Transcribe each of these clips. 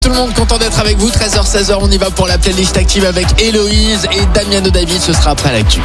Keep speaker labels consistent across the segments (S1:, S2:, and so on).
S1: tout le monde, content d'être avec vous. 13h, 16h, on y va pour la playlist Active avec Héloïse et Damiano David. Ce sera après l'actu.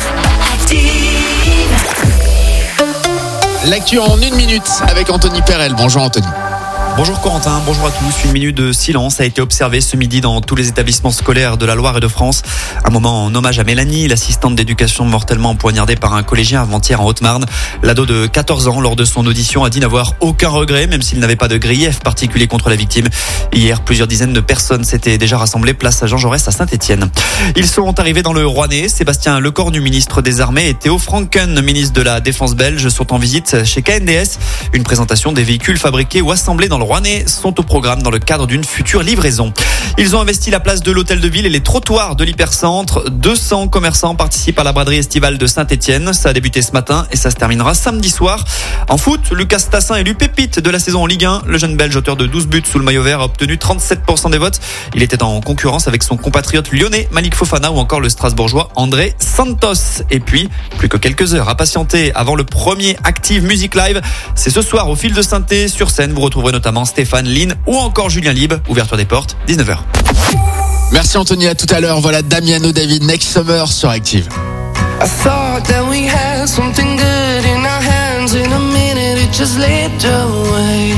S1: L'actu en 1 minute avec Anthony Perel. Bonjour Anthony.
S2: Bonjour Corentin, bonjour à tous. 1 minute de silence a été observée ce midi dans tous les établissements scolaires de la Loire et de France. Un moment en hommage à Mélanie, l'assistante d'éducation mortellement empoignardée par un collégien avant-hier en Haute-Marne. L'ado de 14 ans, lors de son audition, a dit n'avoir aucun regret, même s'il n'avait pas de grief particulier contre la victime. Hier, plusieurs dizaines de personnes s'étaient déjà rassemblées place à Jean Jaurès à Saint-Étienne. Ils sont arrivés dans le Rouennais. Sébastien Lecornu, ministre des Armées, et Théo Franken, ministre de la Défense belge, sont en visite chez KNDS. Une présentation des véhicules fabriqués ou assemblés dans le Rouennais sont au programme dans le cadre d'une future livraison. Ils ont investi la place de l'hôtel de ville et les trottoirs de l'hypercentre. 200 commerçants participent à la braderie estivale de Saint-Étienne. Ça a débuté ce matin et ça se terminera samedi soir. En foot, Lucas Tassin élu pépite de la saison en Ligue 1. Le jeune Belge, auteur de 12 buts sous le maillot vert, a obtenu 37% des votes. Il était en concurrence avec son compatriote lyonnais Malik Fofana ou encore le Strasbourgeois André Santos. Et puis, plus que quelques heures à patienter avant le premier Active Music Live. C'est ce soir au Fil de Synthé. Sur scène, vous retrouverez notamment Stéphane, Lynn ou encore Julien Lieb. Ouverture des portes, 19h.
S1: Merci Anthony, à tout à l'heure. Voilà Damiano David, Next Summer sur Active.
S3: I thought that we had something good in our hands. In a minute it just slipped away.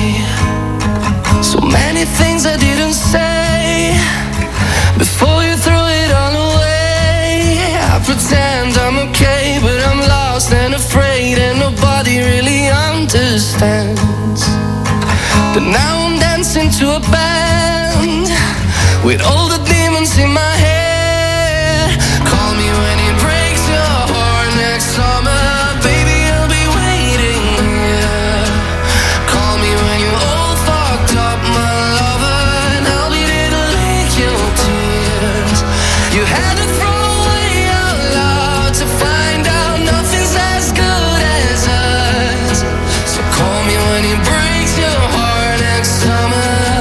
S3: So many things I didn't say before you threw it all away. I pretend I'm okay, but I'm lost and afraid, and nobody really understands. But now I'm dancing to a band with all the demons in my head. Call me when it breaks your heart next summer, baby, I'll be waiting here. Call me when you're all fucked up, my lover, and I'll be there to lick your tears. You had to throw away our love to find out nothing's as good as us. So call me when it breaks your heart next summer.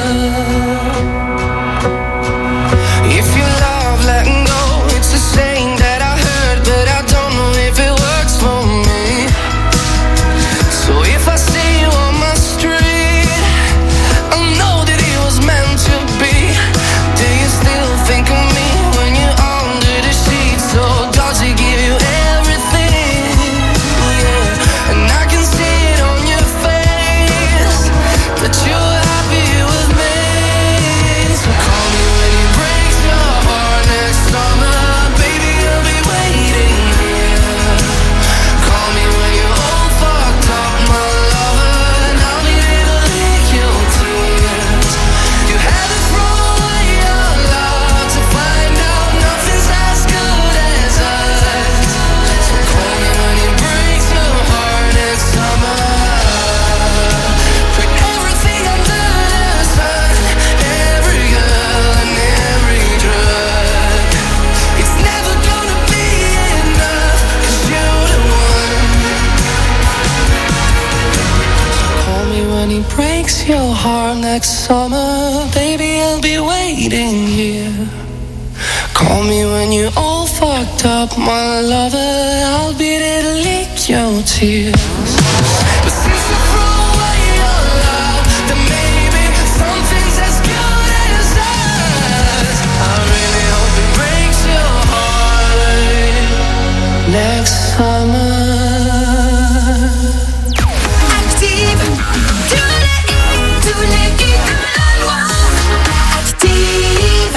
S3: If you love letting go, it's a saying that I heard, but I don't know if it works for me. So if I see you on my street, I'll know that it was meant to be. Do you still think of me when you're under the sheets? So does he give you everything? Yeah, and I can see it on your face that you're happy with me. So call me when it breaks your heart next summer, baby, I'll be waiting here. Call me when you're all fucked up, my lover, and I'll be there to lick your tears. You had to throw away your love to find out nothing's as good as us. So call me when it breaks your heart next summer. Put everything under the sun, every girl and every drug. It's never gonna be enough, 'cause you're the one. Call me when he breaks your heart next summer, baby, I'll be waiting here. Call me when you're all fucked up, my lover, I'll be there to lick your tears. But since you threw away your love, then maybe something's as good as us. I really hope it breaks your heart next summer.
S4: Active, tous les hits de la Loire. Active.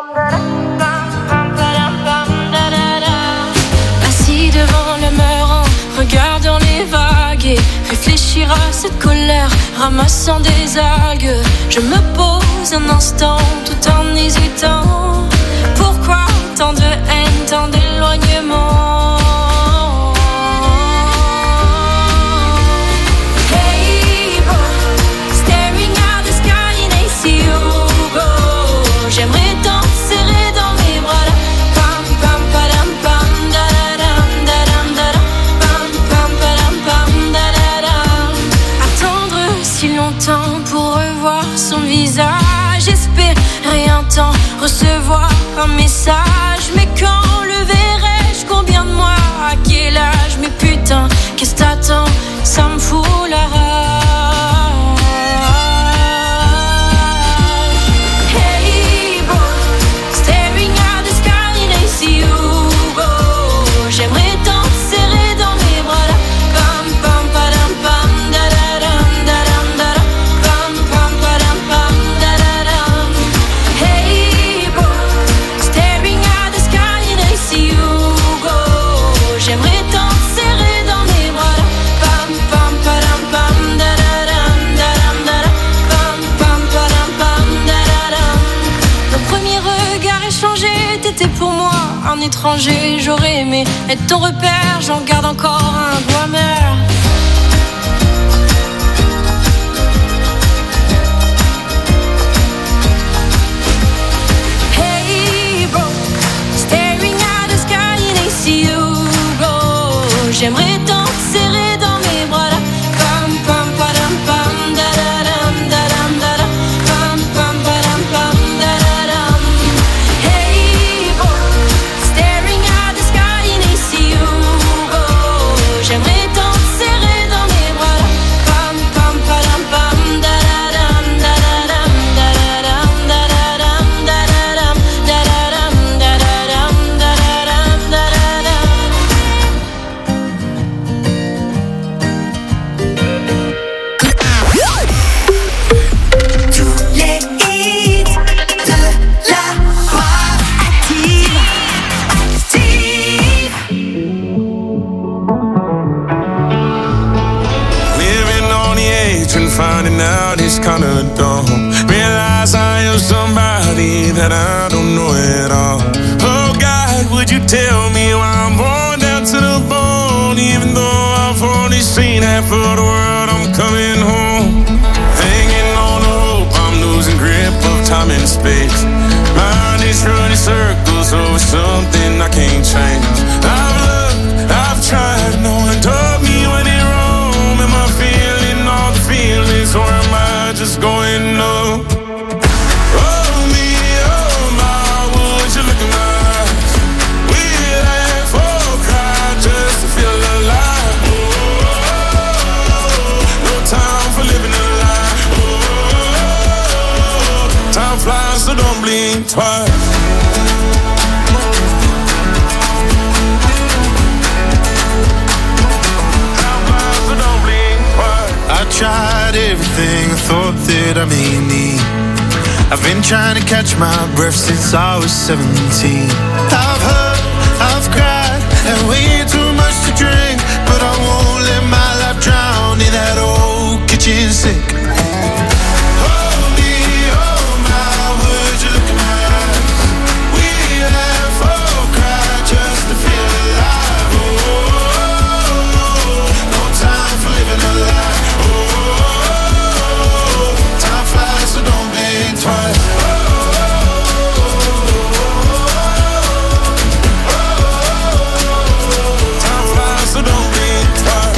S4: Assis devant le mur en regardant les vagues et réfléchir à cette colère, ramassant des algues. Je me pose un instant tout en hésitant. Pourquoi tant de haine, tant d'éloignement? Hey, boy, staring at the sky and I see you go. J'aimerais t'en serrer dans mes bras là. Pam pam padam pam da da dam da dam da dam. Pam pam padam pam da da dam. Attendre si longtemps pour revoir son visage, espérer un temps recevoir un message. Mais quand le verrai-je, combien de mois, à quel âge? Mais putain, qu'est-ce t'attends? Ça me fout la rage. Hey, t'étais pour moi un étranger. J'aurais aimé être ton repère, j'en garde encore un goût amer. Hey bro, staring at the sky and I see you go. J'aimerais tant te serrer dans mes bras là. Pam pam padam pam da da dam da dam da da. Pam pam padam pam da da dam. Hey bro, staring at the sky and I see you go. J'aimerais tant te serrer dans mes bras là. Pam pam padam pam da da dam da da dam da da dam da da dam da da dam da da dam da da dam da da dam da da dam.
S3: Les hits de la voix active.
S5: Living on the edge and finding out it's kinda dumb. Realize I am somebody that I don't know at all. Oh God, would you tell me why I'm born down to the bone? Even though I've only seen half of the world, I'm coming home. Hanging on to hope, I'm losing grip of time and space. Mind is running circles over something I can't change. I've looked, I've tried, no one told me when it wrong. Am I feeling all the feelings, or am I just going numb? Oh me, oh my, would you look in my eyes? We laugh or cry just to feel alive. Oh, no time for living a lie. Oh, time flies, so don't blink twice. Time flies, so don't blink twice.
S6: I tried everything I thought that I may need. I've been trying to catch my breath since I was 17. I've hurt, I've cried, and way too much to drink. But I won't let my life drown in that old kitchen sink. Oh me, oh my, would you look in my eyes? We laugh or cry just to feel alive. Oh, no time for living a lie. Oh, time flies, so don't blink twice. Time flies, so don't blink twice.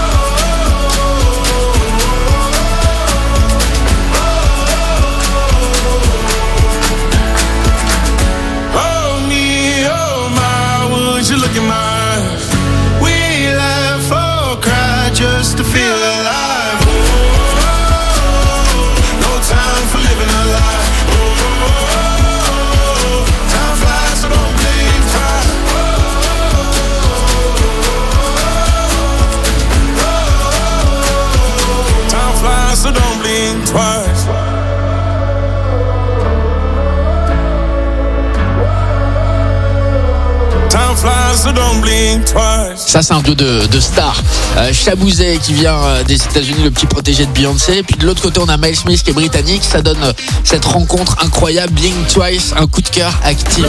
S6: Oh me, oh my, would you look in my eyes? We laugh or cry just to feel alive. Oh, no time for living a lie. Oh, time flies, so don't blink twice. Time flies, so don't blink twice. Time flies, so don't blink twice.
S1: Ça, c'est un duo de stars. Shabouzey qui vient des États-Unis, le petit protégé de Beyoncé. Et puis de l'autre côté, on a Miles Smith qui est britannique. Ça donne cette rencontre incroyable. Blink Twice, un coup de cœur active.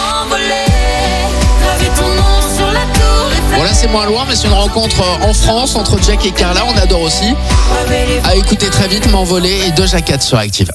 S1: Voilà, c'est moins loin, mais c'est une rencontre en France entre Jack et Carla. On adore aussi. À écouter très vite, M'envoler et Doja Cat sur Active.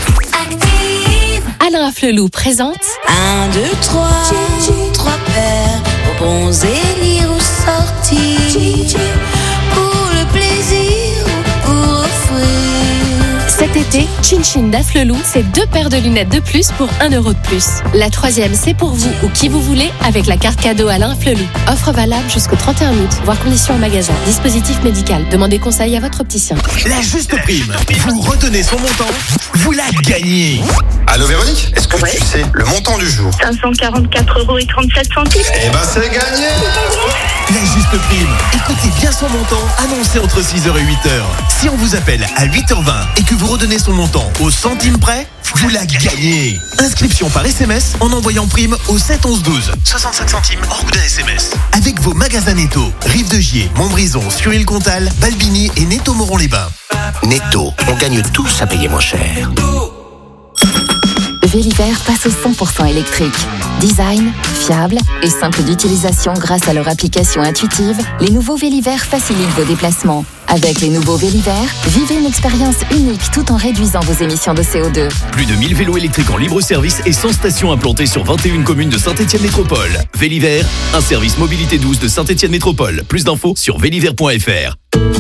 S7: Alain Afflelou présente
S8: 1, 2, 3, 3 paires pour bronzer, lire ou sortir, pour le plaisir ou pour offrir.
S7: cet été, Chin Chin d'Afflelou, c'est 2 paires de lunettes de plus pour 1 euro de plus. La 3e, c'est pour vous ou qui vous voulez avec la carte cadeau Alain Afflelou. Offre valable jusqu'au 31 août, voire conditions en magasin. Dispositif médical, demandez conseil à votre opticien.
S9: La juste prime, vous retenez son montant, vous la gagnez.
S6: Allô Véronique, est-ce que tu sais le montant du jour?
S10: 544,37 €.
S6: Eh ben c'est gagné.
S9: La juste prime, écoutez bien son montant, annoncé entre 6h et 8h. Si on vous appelle à 8h20 et que vous redonnez son montant au centime près, vous la gagnez. Inscription par SMS en envoyant prime au 7 11 12. 65 centimes hors coût d'un SMS. Avec vos magasins Netto, Rive de Gier, Montbrison, Sur-Île-Comtal, Balbini et Netto Moron-les-Bains.
S11: Netto, on gagne tous à payer moins cher. Véliver passe au 100% électrique. Design, fiable et simple d'utilisation grâce à leur application intuitive, les nouveaux Véliver facilitent vos déplacements. Avec les nouveaux Véliver, vivez une expérience unique tout en réduisant vos émissions de CO2.
S9: Plus de 1000 vélos électriques en libre service et 100 stations implantées sur 21 communes de Saint-Étienne Métropole. Véliver, un service mobilité douce de Saint-Étienne Métropole. Plus d'infos sur véliver.fr.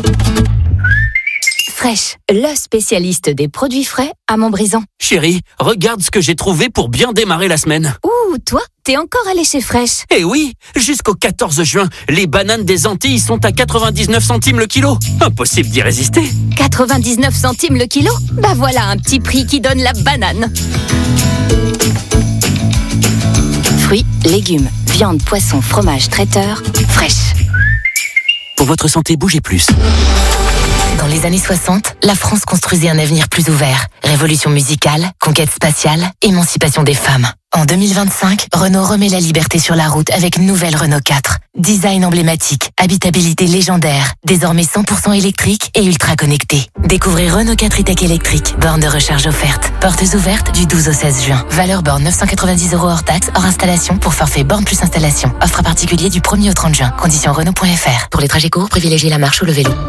S7: Fresh, le spécialiste des produits frais à Montbrison.
S12: Chérie, regarde ce que j'ai trouvé pour bien démarrer la semaine.
S7: Ouh, toi, t'es encore allé chez Fresh?
S12: Eh oui, jusqu'au 14 juin, les bananes des Antilles sont à 99 centimes le kilo. Impossible d'y résister.
S7: 99 centimes le kilo? Bah voilà un petit prix qui donne la banane. Fruits, légumes, viande, poisson, fromage, traiteur, Fresh.
S12: Pour votre santé, bougez plus.
S13: Dans les années 60, la France construisait un avenir plus ouvert. Révolution musicale, conquête spatiale, émancipation des femmes. En 2025, Renault remet la liberté sur la route avec une nouvelle Renault 4. Design emblématique, habitabilité légendaire, désormais 100% électrique et ultra connecté. Découvrez Renault 4 e-Tech électrique, borne de recharge offerte. Portes ouvertes du 12 au 16 juin. Valeur borne 990 € hors taxe, hors installation pour forfait borne plus installation. Offre à particulier du 1er au 30 juin. Conditions Renault.fr. Pour les trajets courts, privilégiez la marche ou le vélo.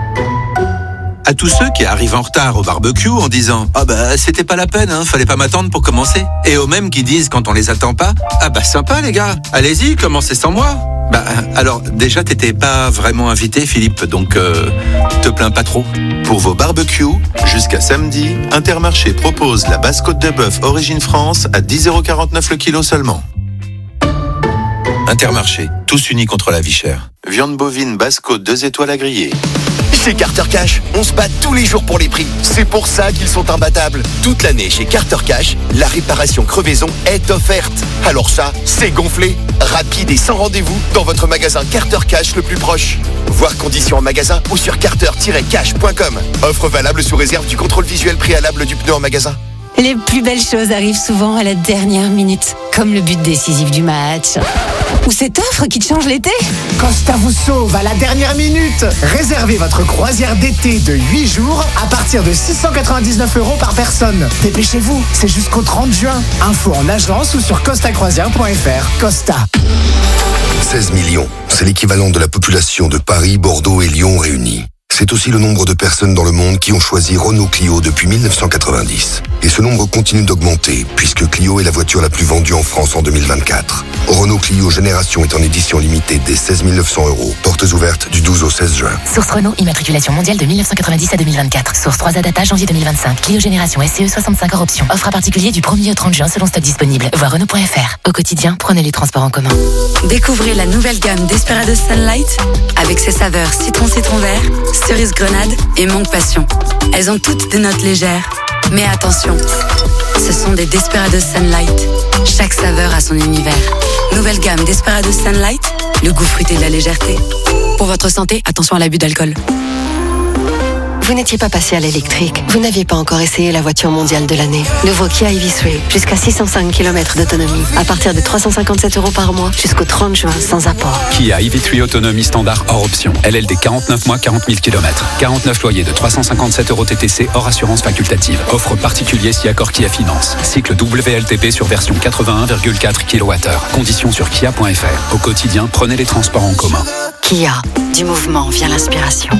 S14: À tous ceux qui arrivent en retard au barbecue en disant « Ah bah c'était pas la peine, fallait pas m'attendre pour commencer ». Et aux mêmes qui disent quand on les attend pas « Ah bah sympa les gars, allez-y, commencez sans moi ». Bah alors déjà t'étais pas vraiment invité Philippe, donc te plains pas trop.
S15: Pour vos barbecues, jusqu'à samedi, Intermarché propose la basse côte de bœuf Origine France à 10,49 € le kilo seulement. Intermarché, tous unis contre la vie chère. Viande bovine basse côte 2 étoiles à griller.
S16: Chez Carter Cash, on se bat tous les jours pour les prix. C'est pour ça qu'ils sont imbattables. Toute l'année chez Carter Cash, la réparation crevaison est offerte. Alors ça, c'est gonflé. Rapide et sans rendez-vous dans votre magasin Carter Cash le plus proche. Voir conditions en magasin ou sur carter-cash.com. Offre valable sous réserve du contrôle visuel préalable du pneu en magasin.
S17: Les plus belles choses arrivent souvent à la dernière minute, comme le but décisif du match. Ou cette offre qui te change l'été.
S18: Costa vous sauve à la dernière minute. Réservez votre croisière d'été de 8 jours à partir de 699 € par personne. Dépêchez-vous, c'est jusqu'au 30 juin. Info en agence ou sur costacroisière.fr. Costa.
S19: 16 millions, c'est l'équivalent de la population de Paris, Bordeaux et Lyon réunis. C'est aussi le nombre de personnes dans le monde qui ont choisi Renault Clio depuis 1990. Et ce nombre continue d'augmenter, puisque Clio est la voiture la plus vendue en France en 2024. Renault Clio Génération est en édition limitée dès 16 900 €. Portes ouvertes du 12 au 16 juin.
S13: Source Renault, immatriculation mondiale de 1990 à 2024. Source 3A Data, janvier 2025. Clio Génération SCE 65 hors option. Offre à particulier du 1er au 30 juin selon stock disponible. Voir Renault.fr. Au quotidien, prenez les transports en commun.
S20: Découvrez la nouvelle gamme Desperados Sunlight avec ses saveurs citron vert, cerise grenade et mangue passion. Elles ont toutes des notes légères. Mais attention, ce sont des Desperados Sunlight. Chaque saveur a son univers. Nouvelle gamme Desperados Sunlight, le goût fruité de la légèreté. Pour votre santé, attention à l'abus d'alcool.
S21: Vous n'étiez pas passé à l'électrique. Vous n'aviez pas encore essayé la voiture mondiale de l'année. Nouveau Kia EV3, jusqu'à 605 km d'autonomie. À partir de 357 € par mois, jusqu'au 30 juin, sans apport.
S22: Kia EV3 autonomie standard hors option. LLD 49 mois, 40 000 km. 49 loyers de 357 € TTC hors assurance facultative. Offre particulier si accord Kia Finance. Cycle WLTP sur version 81,4 kWh. Conditions sur kia.fr. Au quotidien, prenez les transports en commun.
S21: Kia, du mouvement vient l'inspiration.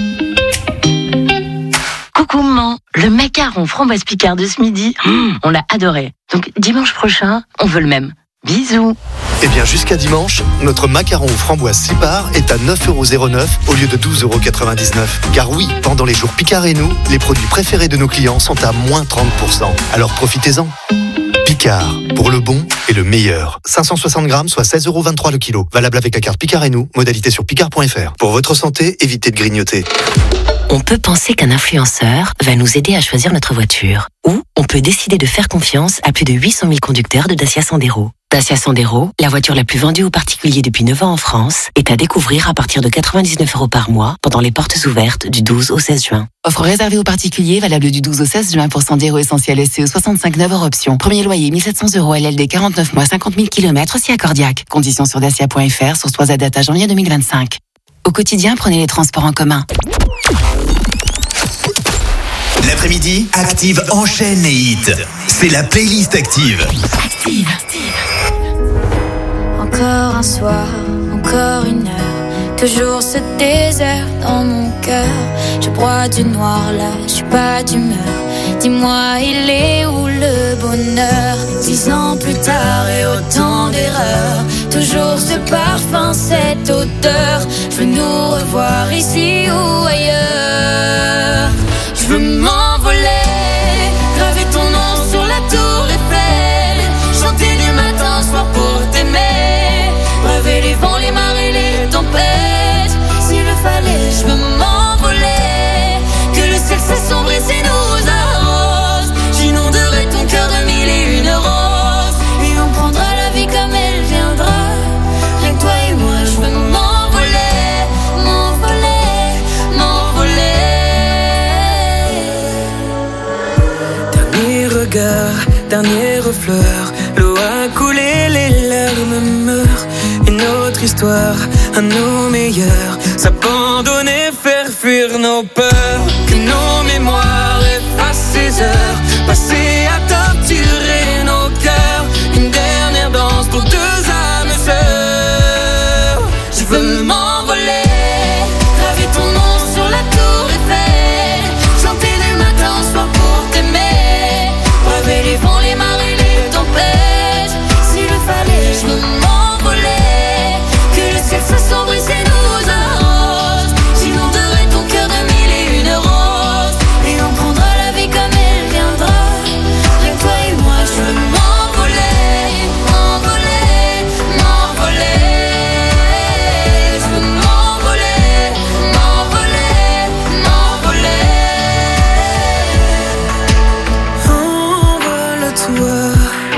S23: Coucou maman, le macaron framboise Picard de ce midi, on l'a adoré. Donc dimanche prochain, on veut le même. Bisous.
S24: Eh bien jusqu'à dimanche, notre macaron aux framboises 6 parts est à 9,09 € au lieu de 12,99 €. Car oui, pendant les jours Picard et nous, les produits préférés de nos clients sont à moins 30%. Alors profitez-en. Picard, pour le bon et le meilleur. 560 grammes, soit 16,23 € le kilo. Valable avec la carte Picard et nous, modalité sur picard.fr. Pour votre santé, évitez de grignoter.
S13: On peut penser qu'un influenceur va nous aider à choisir notre voiture. Ou on peut décider de faire confiance à plus de 800 000 conducteurs de Dacia Sandero. Dacia Sandero, la voiture la plus vendue aux particuliers depuis 9 ans en France, est à découvrir à partir de 99 € par mois pendant les portes ouvertes du 12 au 16 juin.
S25: Offre réservée aux particuliers, valable du 12 au 16 juin pour Sandero Essentiel SCE 65,9 hors option. Premier loyer 1700 € LLD 49 mois 50 000 km si accordiaque. Conditions sur dacia.fr, source 3A Data janvier 2025. Au quotidien, prenez les transports en commun.
S9: La l'après-midi, Active enchaîne les hits. C'est la playlist Active.
S8: Active. Encore un soir, encore une heure, toujours ce désert dans mon cœur. Je broie du noir là, je suis pas d'humeur. Dis-moi, il est où le bonheur? 10 ans plus tard et autant d'erreurs, toujours ce parfum, cette odeur. Je veux nous revoir ici ou ailleurs. Je veux m'envoler, graver ton nom sur la tour Eiffel, chanter du matin au soir pour t'aimer, braver les vents, les marées, les tempêtes. S'il le fallait, je veux m'envoler, que le ciel s'assombrisse et nous arrose. J'inonderai ton cœur de 1001 roses, et on prendra la vie comme elle viendra. Rien que toi et moi, je veux m'envoler, m'envoler, m'envoler.
S1: Dernier regard, dernier refleur, l'eau a coulé, les larmes meurent. Une autre histoire, à nos meilleurs, s'abandonner, faire fuir nos peurs. Que nos mémoires effacent ces heures passées à torturer nos cœurs. Une dernière danse pour deux âmes sœurs.
S8: Je veux m'envoler, graver ton nom sur la tour Eiffel, chanter du matin au soir pour t'aimer, braver les vents, les marées, les tempêtes. S'il le fallait, je veux m'envoler, que le ciel s'assombrisse et nous arrose. J'inonderai ton cœur de 1001 roses, et on prendra la vie comme elle viendra. Rien que toi et moi, je veux m'envoler, m'envoler, m'envoler. Je veux m'envoler, m'envoler, m'envoler.
S1: Envole-toi,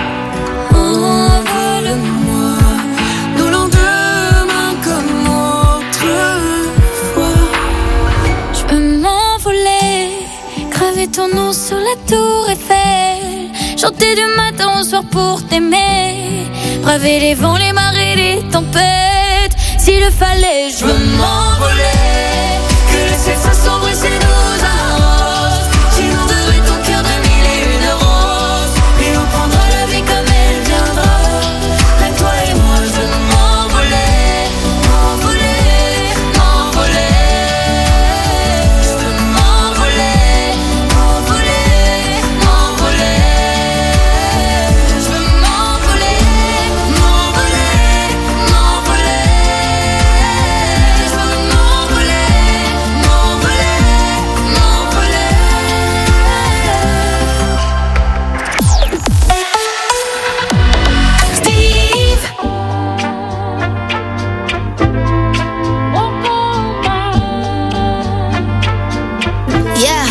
S8: envole-moi, nos lendemains comme autrefois. Je veux m'envoler, graver ton nom sur la tour Eiffel, chanter du matin au soir pour t'aimer, braver les vents, les marées, les tempêtes. S'il le fallait, je veux m'envoler, que le ciel s'assombrisse et nous arrose. J'inonderai ton cœur de 1001 roses, et on prendra la vie comme elle viendra. Rien que toi et moi, je veux m'envoler, m'envoler, m'envoler. Je veux m'envoler, m'envoler, m'envoler. Je veux m'envoler, m'envoler, m'envoler. Je veux m'envoler, m'envoler, m'envoler. Steve.
S2: Yeah,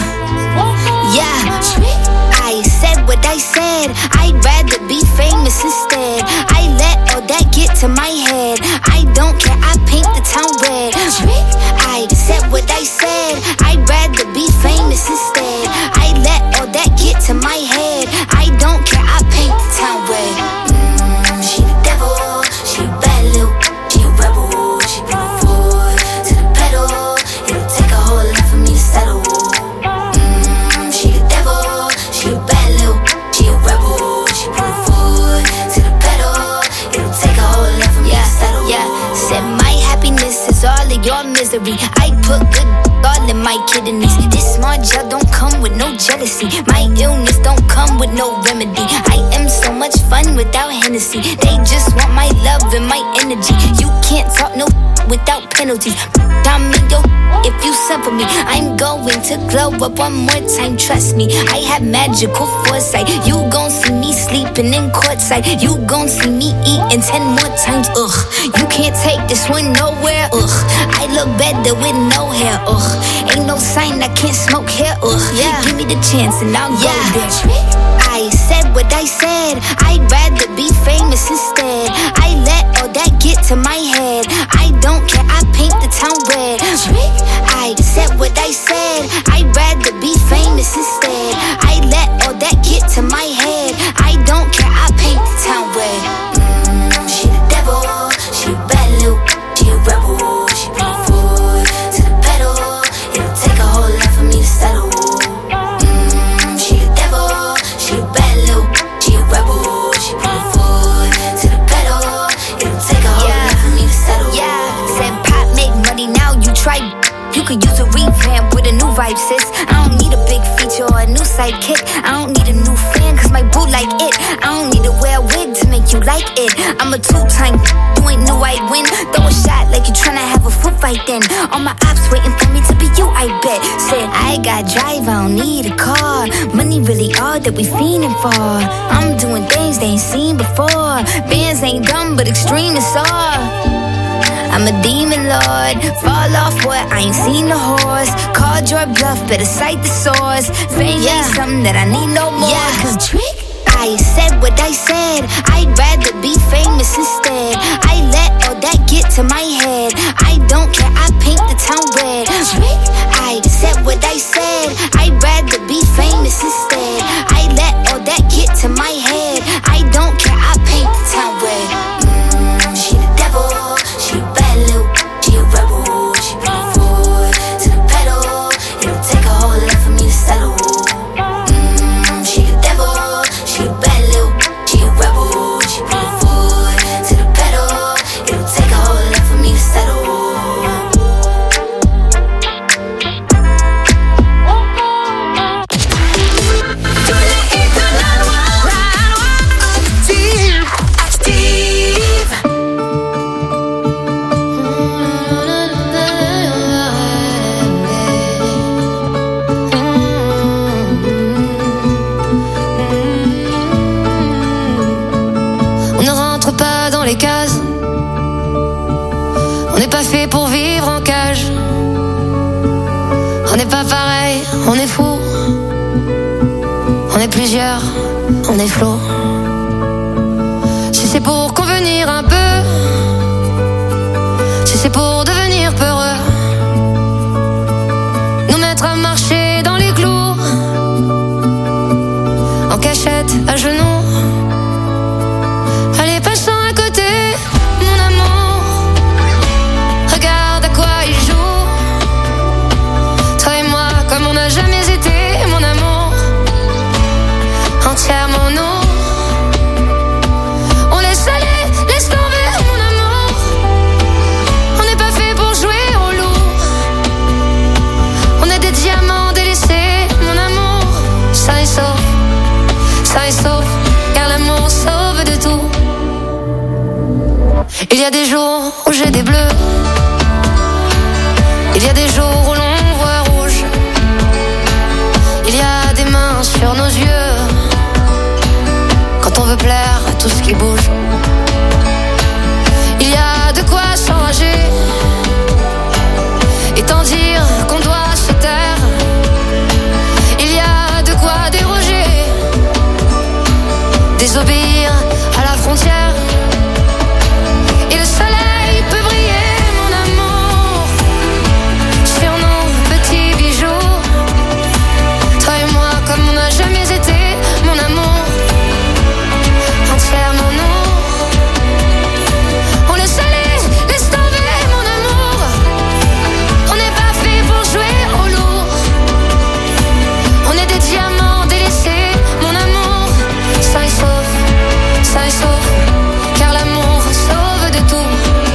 S2: I said what I said. I'd rather be famous instead. I let all that get to my head. I don't care, I paint the town red. I said what I said. I'd rather be famous instead. I let all that get to my head. I don't care, I paint the town red. She the devil, she a bad little, she a rebel. She put her foot to the pedal. It'll take a whole lot for me to settle. She the devil, she a bad little, she a rebel. She put her foot to the pedal. It'll take a whole lot for me to settle. Yeah, said my happiness is all of your misery. I put good all in my kidneys. This small gel don't come with no jealousy. My illness don't come with no remedy. I am so much fun without Hennessy. They just want my love and my energy. You can't talk no without penalties. I'm in your if you send for me. I'm going to glow up one more time, trust me. I have magical foresight. You gon' see me sleeping in courtside. You gon' see me eating 10 more times, ugh. You can't take this one nowhere, ugh. I look better with no hair, ugh. Ain't no sign I can't smoke here, ugh. Yeah. Give me the chance and I'll go there. I said what I said. I'd rather be famous instead. I let all that get to my head. I don't care, I paint the town red. I said what I said. I'd rather be famous instead. I let all that get to my head. I don't care, I paint the town red. She the devil, she a bad little, she a rebel. She put her foot to the pedal. It'll take a whole lot for me to settle. sidekick. I don't need a new fan, cause my boo like it. I don't need to wear a wig to make you like it. I'm a two-time, you ain't know I'd win. Throw a shot like you tryna have a foot fight then. All my ops waiting for me to be you, I bet. Said, I got drive, I don't need a car. Money really all that we fiending for. I'm doing things they ain't seen before. Bands ain't dumb, but extreme is all. I'm a demon lord, fall off what, I ain't seen the horse. Called your bluff, better cite the source. Fame ain't something that I need no more. Yeah, cause trick, I said what I said. I'd rather be famous instead. I let all that get to my head. I don't care, I paint the town red. Trick, I said what I said. I'd rather be famous instead. I let all that get to my head. I don't care, I paint the town red. She the devil, she a bad little, she a rebel. She bring it forward to the pedal. It'll take a whole lot for me to settle. She the devil, she a bad little, she a rebel. She bring it forward to the pedal. It'll take a whole lot for me to settle.
S3: Les cases. On n'est pas fait pour vivre en cage. On n'est pas pareil, on est fou. On est plusieurs, on est flou. Si c'est pour convenir un peu, si c'est pour devenir peureux, nous mettre à marcher dans les clous, en cachette, à genoux. Entièrement nous. On laisse aller, laisse tomber mon amour. On n'est pas fait pour jouer au loup. On est des diamants délaissés, mon amour. Sain et sauf, car l'amour sauve de tout. Il y a des jours où j'ai des bleus. Il y a des jours où l'on voit rouge. Il y a des mains sur nos yeux. Quand on veut plaire à tout ce qui bouge, il y a de quoi s'enrager et tant dire qu'on doit se taire. Il y a de quoi déroger, désobéir à la frontière. Et le soleil peut briller, mon amour, sur nos petits bijoux. Toi et moi comme on n'a jamais été, mon amour. Entièrement nous. On laisse aller, laisse tomber mon amour. On n'est pas fait pour jouer au lourd. On est des diamants délaissés, mon amour. Sain et sauf, car l'amour sauve de tout.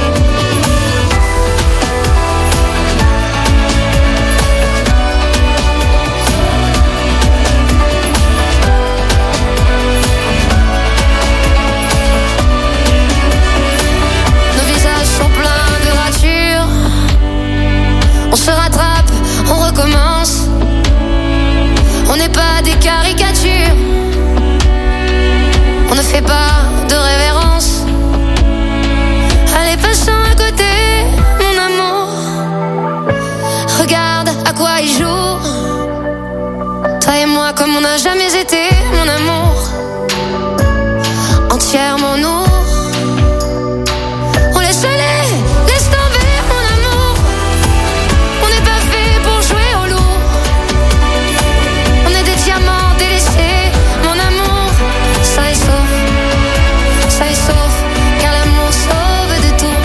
S3: On se rattrape, on recommence. On n'est pas des caricatures. On ne fait pas de révérence. Allez, passons à côté, mon amour. Regarde à quoi il joue. Toi et moi comme on n'a jamais été, mon amour. Entièrement nous. On laisse aller, laisse tomber mon amour. On n'est pas fait pour jouer au loup. On est des diamants délaissés, mon amour. Sain et sauf, car l'amour sauve de tout.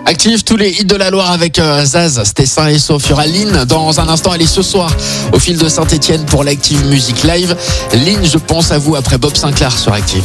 S4: Active tous les hits de la Loire avec Zaz, c'était sain et sauf. Il y aura Lynn dans un instant, elle est ce soir au fil de Saint-Etienne pour l'Active Music Live. Lynn, je pense à vous après Bob Sinclair sur Active.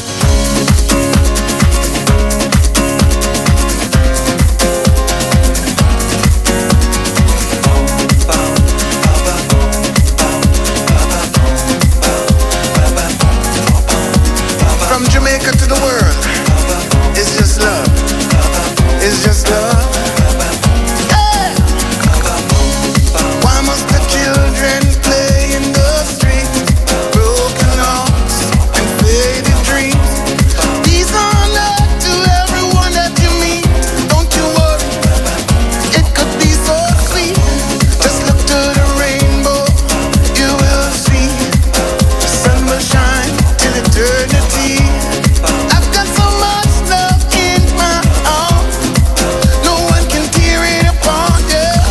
S5: From Jamaica to the world, it's just love. It's just love. Yeah. Why must the children play in the street? Broken hearts and faded dreams. These are not to everyone that you meet. Don't you worry, it could be so sweet. Just look to the rainbow, you will see. The sun will shine till eternity. I've got so much love in my heart. No one can tear it apart, yeah.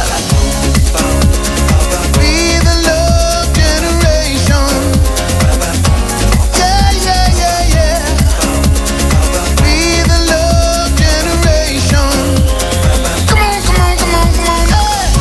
S5: Be the love generation. Yeah, yeah, yeah, yeah. Be the love generation. Come on, come on, come on, come on,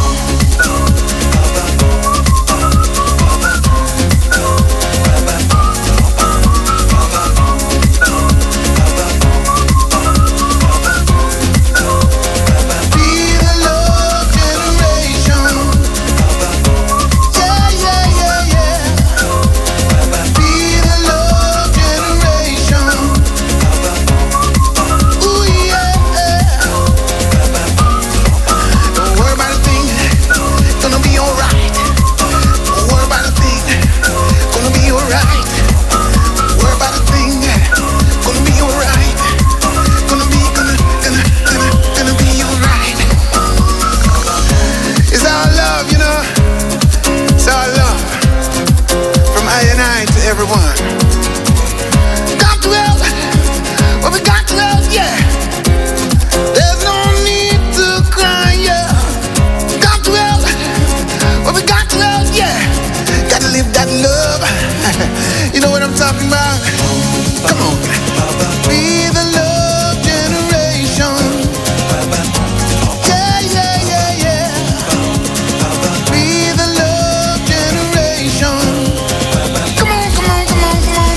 S5: Be the love generation. Yeah, yeah, yeah, yeah. Be the love generation. Ooh, yeah. Don't worry about a thing, gonna be alright. Don't worry about a thing, gonna be alright. Don't worry about a thing, gonna be alright. Gonna be alright. It's our love, you know. It's our love. From I and I to everyone. Got to help. Well, we got to help, yeah. There's no need to cry, yeah. Got to help. Well, we got to help, yeah. Gotta live that love. You know what I'm talking about? Come on. Be the love generation. Yeah, yeah, yeah, yeah. Be the love generation. Come on, come on, come on, come on.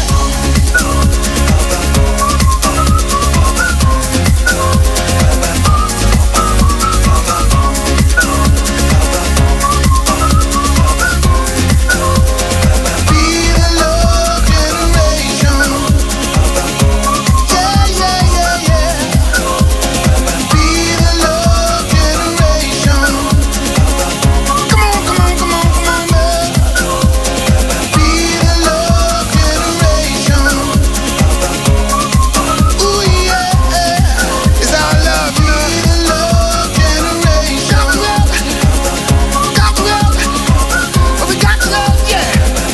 S5: Be the love generation. Yeah, yeah, yeah, yeah. Be the love generation. Come on, come on, come on, come on, man. Be the love generation. Ooh, yeah. It's our love, you know. Be the love generation. Got to help. But we got to love, yeah.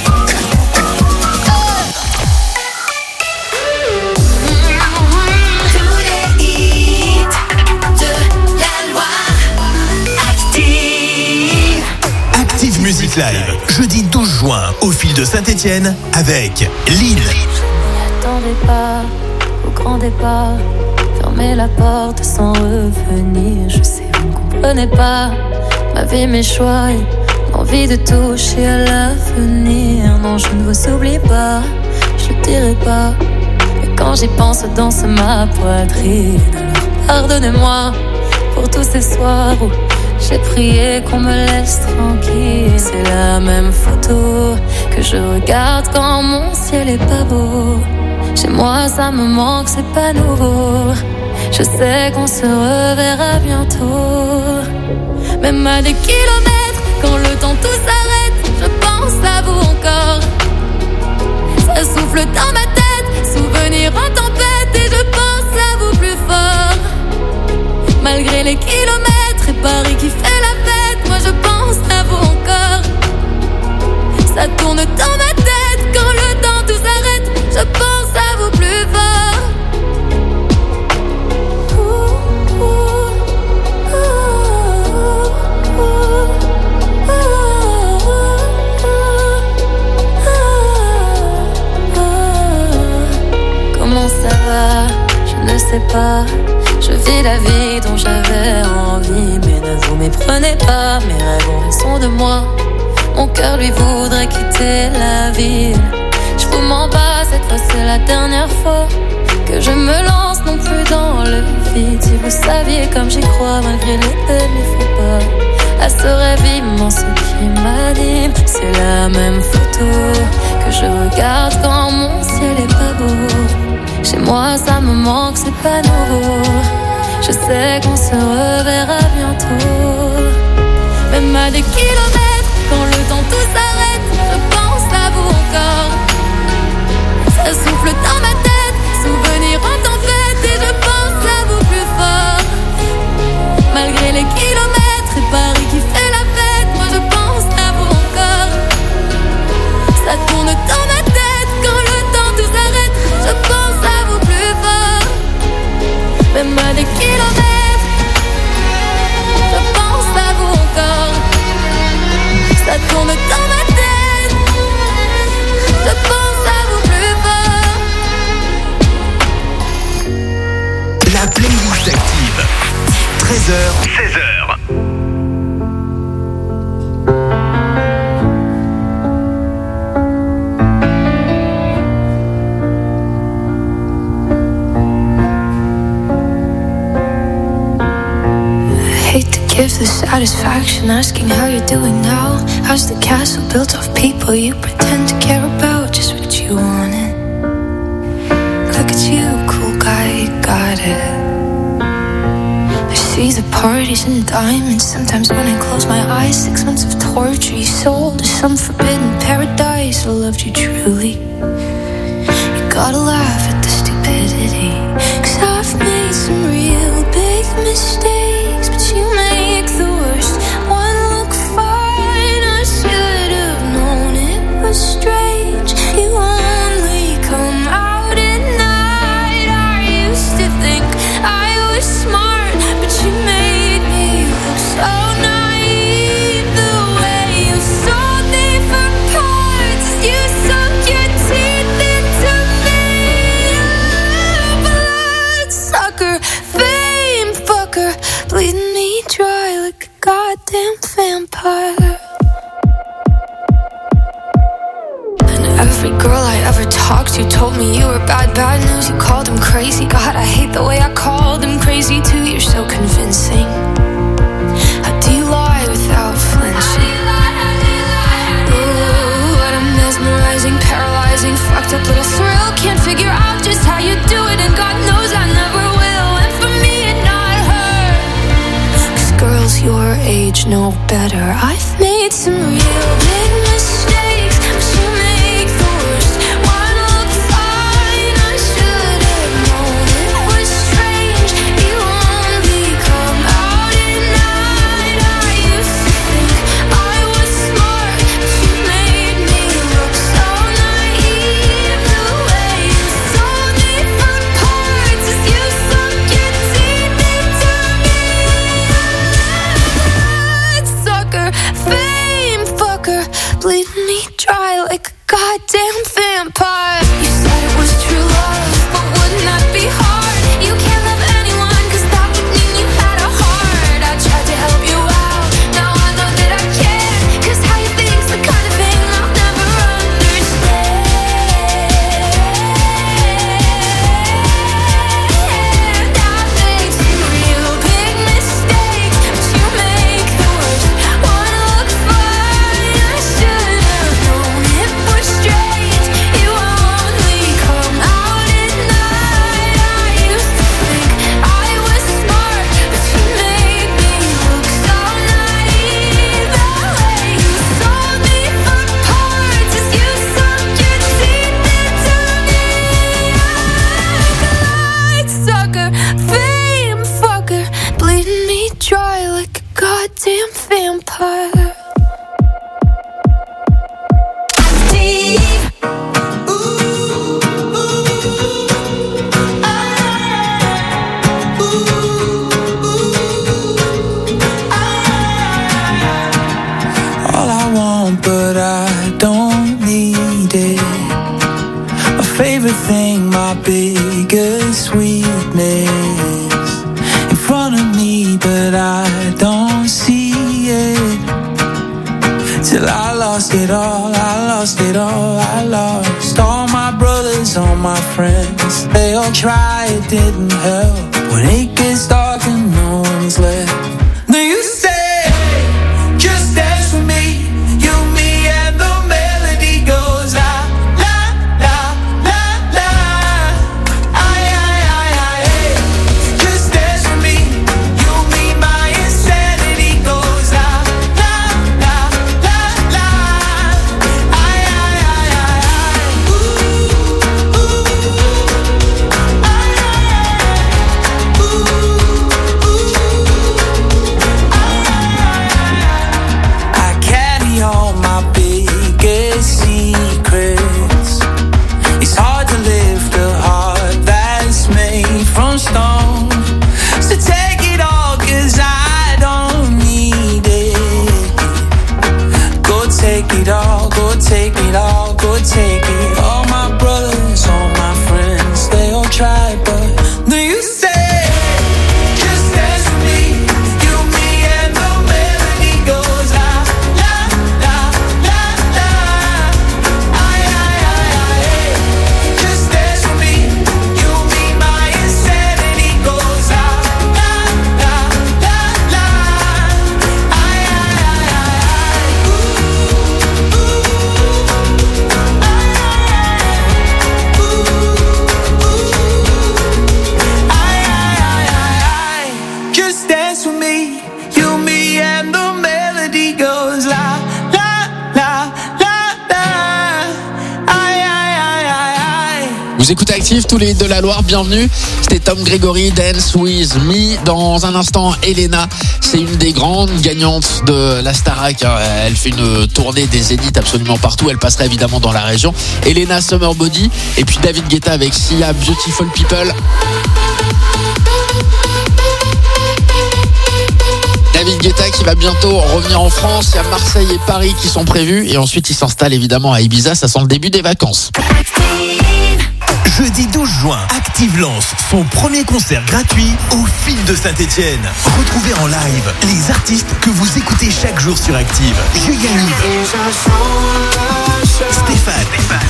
S9: Active Music Live, jeudi 12 juin, au fil de Saint-Etienne, avec Lynn.
S8: Attendez pas au grand départ, fermez la porte sans revenir. Je sais, vous ne comprenez pas ma vie, mes choix et l'envie de toucher à l'avenir. Non, je ne vous oublie pas, je ne dirai pas. Mais quand j'y pense, danse ma poitrine. Alors pardonnez-moi pour tous ces soirs où j'ai prié qu'on me laisse tranquille. C'est la même photo que je regarde quand mon ciel est pas beau. Chez moi ça me manque, c'est pas nouveau. Je sais qu'on se reverra bientôt. Même à des kilomètres, quand le temps tout s'arrête, je pense à vous encore. Ça souffle dans ma tête, souvenir en tempête, et je pense à vous plus fort. Malgré les kilomètres et Paris qui fait la fête, moi je pense à vous encore. Ça tourne dans ma tête, quand le temps tout s'arrête, je pense à vous plus fort. Comment ça va? Je ne sais pas. Je Je vis la vie dont j'avais envie, mais ne vous méprenez pas, mes rêves ont raison de moi. Mon cœur lui voudrait quitter la ville. Je vous mens pas, cette fois c'est la dernière fois que je me lance non plus dans le vide. Si vous saviez comme j'y crois malgré les peines, les faux pas, à ce rêve immense qui m'anime. C'est la même photo que je regarde quand mon ciel est pas beau. Chez moi ça me manque, c'est pas nouveau. Je sais qu'on se reverra bientôt. Même à des kilomètres, quand le temps tout s'arrête, je pense à vous encore. Ça souffle dans ma tête, souvenir en tempête, et je pense à vous plus fort. Malgré les kilomètres et Paris qui fait la fête, moi je pense à vous encore. Ça tourne dans ma tête, quand le temps tout s'arrête, je pense à vous plus fort. Même à des kilomètres, je pense à vous encore. Ça tourne dans ma tête, je pense à vous plus fort.
S9: La playlist active. 13h, 16h.
S8: Give the satisfaction asking how you're doing now. How's the castle built of people you pretend to care about? Just what you wanted. Look at you, cool guy, you got it. I see the parties and diamonds. Sometimes when I close my eyes, 6 months of torture you sold to some forbidden paradise. I loved you truly. You gotta laugh at the stupidity, 'cause I've made some real big mistakes, but you make the worst one look fine. I should have known it was strange. You only come out at night. I used to think I was smart, but you made me look so naive. The way you sold me for parts, you sunk your teeth into me. Bloodsucker, fame fucker, bleeding me dry like a goddamn vampire. And every girl I ever talked to told me you were bad news. You called them crazy. God, I hate the way I called them crazy too. You're so convincing. How do you lie without flinching? Ooh, what a mesmerizing, paralyzing, fucked up little thrill. Can't figure out just how you do it, and God knows I never will. And for me and not her, 'cause girls your age know better. I've made some real big mistakes, but you make the worst one look fine. I should have known it was strange. You only come out at night. I used to think I was smart, but you made me look so naive. The way you sold me for parts is you sunk your teeth into me. Bloodsucker, fame fucker, bleeding me dry like a goddamn vampire. You said it was true love, but wouldn't that be hard? You can't love anyone, 'cause that would mean you had a heart. I tried to help you out, now I know that I can't, 'cause how you think's the kind of thing I'll never understand. I've made some real big mistakes, but you make the worst one look fine. I should have known it was strange. You only come out at night. I used to think I was smart, but you made me look so naive. The way you sold me for parts is you sunk your teeth into me. Bloodsucker, fame fucker, bleeding me dry like a goddamn vampire.
S1: All I want, but I don't need it. My favorite thing, my biggest weakness. front of me, but I don't see it. Till I lost it all, I lost it all, I lost all my brothers, all my friends. They all tried, it didn't help. When it gets dark and no one's left, then you say, just dance with me. You, me, and the melody goes la, la, la, la, la. Ay, ay, ay, ay, hey. Just dance with me. You, me, my insanity goes la, la, la, la, la. Ay, ay, ay, ay, ay. Ooh, ooh, ay, ay, ay. Ooh, ooh. I carry all my biggest secrets. It's hard to lift a heart that's made from stone. So take it all, 'cause I don't need it. Go take it all, go take it all, go take it. All my brothers, all my friends, they all tried, but do you say, just dance with me. You, me, and the melody goes la, la, la, la, la. Ay, ay, ay, ay, hey. Just dance with me. You, me, my insanity goes la, la, la, la, la. Ay, ay, ay, ay, ay. Ooh, ooh, ay, ay, ay. Ooh, ooh, ay, ay, ay, ay, ay. Just dance with me. You, me, and the melody goes la, la, la, la, la. Ay, ay, ay, ay, ay.
S4: Vous écoutez Active, tous les de la Loire, bienvenue. C'était Tom Gregory, Dance With Me. Dans un instant, Elena, c'est une des grandes gagnantes de la Starac. Elle fait une tournée des Zéniths absolument partout. Elle passera évidemment dans la région. Elena, Summer Body. Et puis David Guetta avec Sia, Beautiful People. David Guetta qui va bientôt revenir en France. Il y a Marseille et Paris qui sont prévus. Et ensuite, il s'installe évidemment à Ibiza. Ça sent le début des vacances.
S9: Jeudi 12 juin, Active lance son premier concert gratuit au Fil de Saint-Etienne. Retrouvez en live les artistes que vous écoutez chaque jour sur Active. Julien Yves, Stéphane,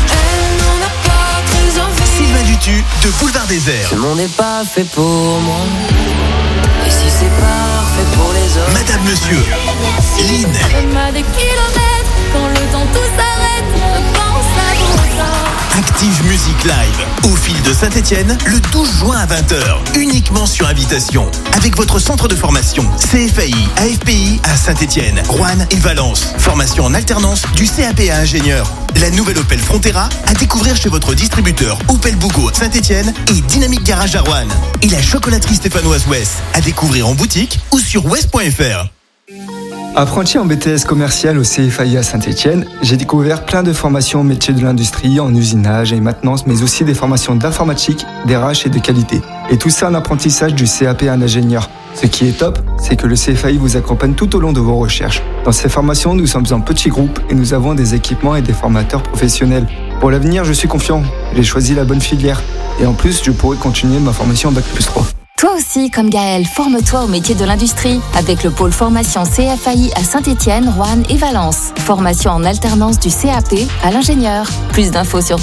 S9: Sylvain Dutu de Boulevard Désert.
S1: Ce monde n'est pas fait pour moi. Et si c'est parfait pour les autres.
S9: Madame Monsieur, Lynn,
S3: Des kilomètres, quand le temps tout s'arrête, je pense à tout ça.
S9: Active Music Live au Fil de Saint-Etienne le 12 juin à 20h, uniquement sur invitation, avec votre centre de formation CFAI, AFPI à Saint-Etienne, Roanne et Valence. Formation en alternance du CAP à ingénieur. La nouvelle Opel Frontera à découvrir chez votre distributeur Opel Bougo Saint-Etienne et Dynamique Garage à Roanne. Et la chocolaterie stéphanoise West à découvrir en boutique ou sur west.fr.
S6: Apprenti en BTS commercial au CFAI à Saint-Etienne, j'ai découvert plein de formations au métier de l'industrie, en usinage et maintenance, mais aussi des formations d'informatique, d'RH et de qualité. Et tout ça en apprentissage du CAP à un ingénieur. Ce qui est top, c'est que le CFAI vous accompagne tout au long de vos recherches. Dans ces formations, nous sommes en petits groupes et nous avons des équipements et des formateurs professionnels. Pour l'avenir, je suis confiant. J'ai choisi la bonne filière. Et en plus, je pourrai continuer ma formation en Bac+3.
S7: Toi aussi, comme Gaël, forme-toi au métier de l'industrie avec le pôle formation CFAI à Saint-Etienne, Roanne et Valence. Formation en alternance du CAP à l'ingénieur. Plus d'infos sur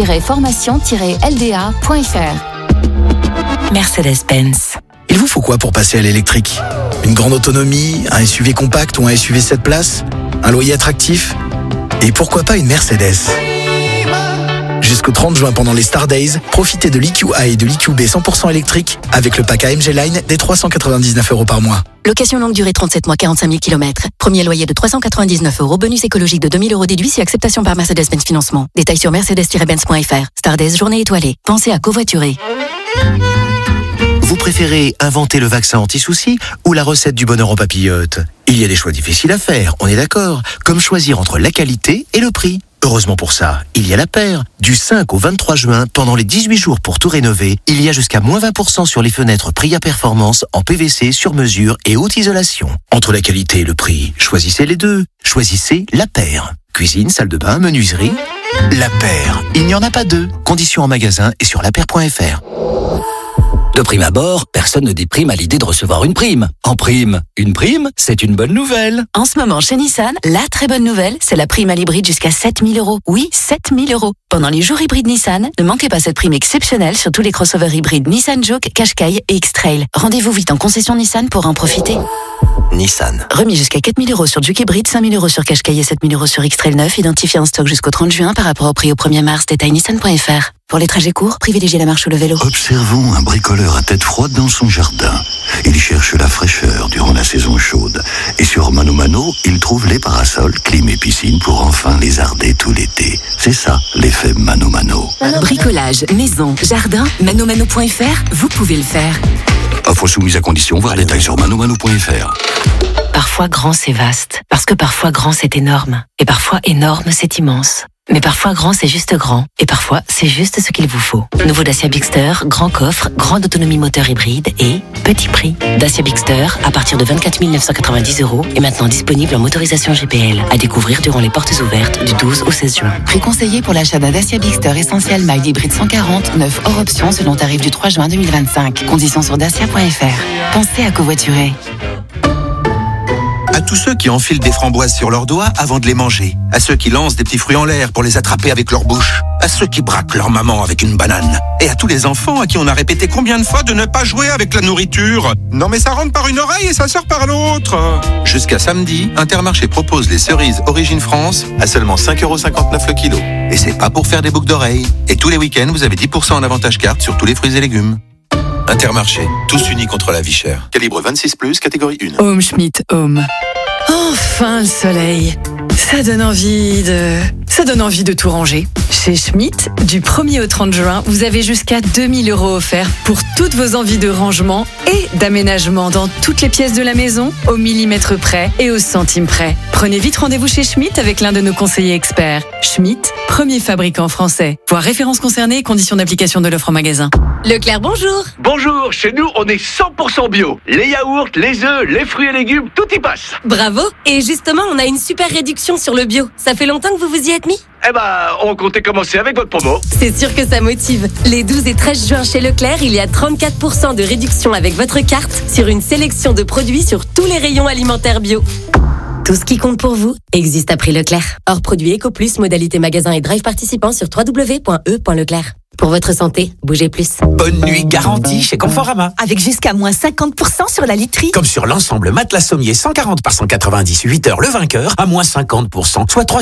S7: pôle-formation-lda.fr.
S10: Mercedes-Benz. Il vous faut quoi pour passer à l'électrique? Une grande autonomie, un SUV compact ou un SUV 7 places? Un loyer attractif? Et pourquoi pas une Mercedes? Jusqu'au 30 juin pendant les Star Days, profitez de l'EQA et de l'EQB 100% électrique avec le pack AMG Line des 399 € par mois.
S11: Location longue durée 37 mois, 45 000 km. Premier loyer de 399 €, bonus écologique de 2 000 € déduit si acceptation par Mercedes-Benz Financement. Détails sur mercedes-benz.fr. Star Days, journée étoilée. Pensez à covoiturer.
S12: Vous préférez inventer le vaccin anti-soucis ou la recette du bonheur en papillote? Il y a des choix difficiles à faire, on est d'accord, comme choisir entre la qualité et le prix. Heureusement pour ça, il y a La Paire. Du 5 au 23 juin, pendant les 18 jours pour tout rénover, il y a jusqu'à moins 20% sur les fenêtres Priya Performance en PVC sur mesure et haute isolation. Entre la qualité et le prix, choisissez les deux. Choisissez La Paire. Cuisine, salle de bain, menuiserie. La Paire. Il n'y en a pas deux. Conditions en magasin et sur lapaire.fr.
S14: De prime abord, personne ne déprime à l'idée de recevoir une prime. En prime, une prime, c'est une bonne nouvelle.
S7: En ce moment, chez Nissan, la très bonne nouvelle, c'est la prime à l'hybride jusqu'à 7 000 €. Oui, 7 000 €. Pendant les jours hybrides Nissan, ne manquez pas cette prime exceptionnelle sur tous les crossovers hybrides Nissan Juke, Qashqai et X-Trail. Rendez-vous vite en concession Nissan pour en profiter.
S14: Nissan.
S7: Remis jusqu'à 4 000 € sur Juke hybride, 5 000 € sur Qashqai et 7 000 € sur X-Trail 9, identifié en stock jusqu'au 30 juin par rapport au prix au 1er mars. Détail nissan.fr. Pour les trajets courts, privilégiez la marche ou le vélo.
S15: Observons un bricoleur à tête froide dans son jardin. Il cherche la fraîcheur durant la saison chaude. Et sur Mano Mano, il trouve les parasols, clim et piscine pour enfin lézarder tout l'été. C'est ça, l'effet Mano Mano.
S16: Bricolage, maison, jardin, manomano.fr, vous pouvez le faire.
S15: Offre soumise à condition, voir détails sur manomano.fr.
S13: Parfois grand c'est vaste, parce que parfois grand c'est énorme, et parfois énorme c'est immense. Mais parfois grand c'est juste grand, et parfois c'est juste ce qu'il vous faut. Nouveau Dacia Bigster, grand coffre, grande autonomie moteur hybride et petit prix. Dacia Bigster à partir de 24 990 € est maintenant disponible en motorisation GPL, à découvrir durant les portes ouvertes du 12 au 16 juin.
S25: Prix conseillé pour l'achat d'un Dacia Bigster Essentiel Mild Hybride 140, 9 hors option selon tarif du 3 juin 2025. Conditions sur dacia.fr. Pensez à covoiturer.
S17: À tous ceux qui enfilent des framboises sur leurs doigts avant de les manger. À ceux qui lancent des petits fruits en l'air pour les attraper avec leur bouche. À ceux qui braquent leur maman avec une banane. Et à tous les enfants à qui on a répété combien de fois de ne pas jouer avec la nourriture. Non mais ça rentre par une oreille et ça sort par l'autre. Jusqu'à samedi, Intermarché propose les cerises Origine France à seulement 5,59 € le kilo. Et c'est pas pour faire des boucles d'oreilles. Et tous les week-ends, vous avez 10% en avantage carte sur tous les fruits et légumes. Intermarché, tous unis contre la vie chère.
S24: Calibre 26+, catégorie 1.
S18: Home Schmidt Home. Enfin le soleil. Ça donne envie de tout ranger. Chez Schmidt, du 1er au 30 juin, vous avez jusqu'à 2 000 € offerts pour toutes vos envies de rangement et d'aménagement dans toutes les pièces de la maison, au millimètre près et au centime près. Prenez vite rendez-vous chez Schmidt avec l'un de nos conseillers experts. Schmidt, premier fabricant français. Voir références concernées et conditions d'application de l'offre en magasin.
S26: Leclerc, bonjour.
S27: Bonjour, chez nous, on est 100% bio. Les yaourts, les œufs, les fruits et légumes, tout y passe.
S26: Bravo. Et justement, on a une super réduction sur le bio. Ça fait longtemps que vous vous y êtes mis ?
S27: Eh ben, on comptait commencer avec votre promo.
S26: C'est sûr que ça motive. Les 12 et 13 juin chez Leclerc, il y a 34% de réduction avec votre carte sur une sélection de produits sur tous les rayons alimentaires bio. Tout ce qui compte pour vous existe à prix Leclerc. Hors produit EcoPlus, modalité magasin et drive participant sur www.e.leclerc. Pour votre santé, bougez plus.
S28: Bonne nuit garantie chez Conforama.
S26: Avec jusqu'à moins 50% sur la literie.
S28: Comme sur l'ensemble matelas sommier 140 par 190, 8 heures le vainqueur, à moins 50%, soit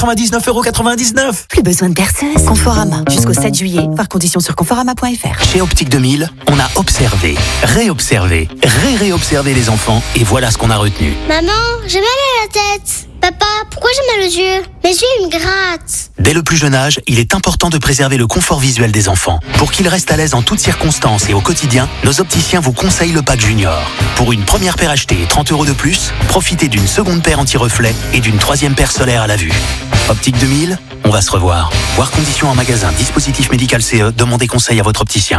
S28: 399,99 €.
S26: Plus besoin de perceuse. Conforama, jusqu'au 7 juillet. Voir conditions sur conforama.fr.
S14: Chez Optique 2000, on a observé, réobservé, réobservé les enfants et voilà ce qu'on a retenu.
S29: Maman, j'ai mal à la tête. Papa, pourquoi j'ai mal aux yeux? Mes yeux, ils me grattent.
S14: Dès le plus jeune âge, il est important de préserver le confort visuel des enfants. Pour qu'ils restent à l'aise en toutes circonstances et au quotidien, nos opticiens vous conseillent le pack Junior. Pour une première paire achetée et 30 € de plus, profitez d'une seconde paire anti-reflet et d'une troisième paire solaire à la vue. Optique 2000, on va se revoir. Voir conditions en magasin, dispositif médical CE, demandez conseil à votre opticien.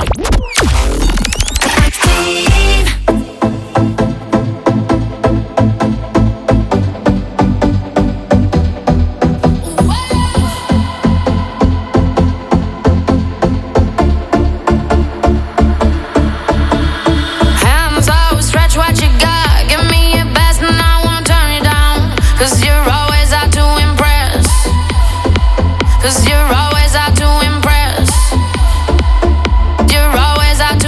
S3: Cause you're always out to impress. You're always out to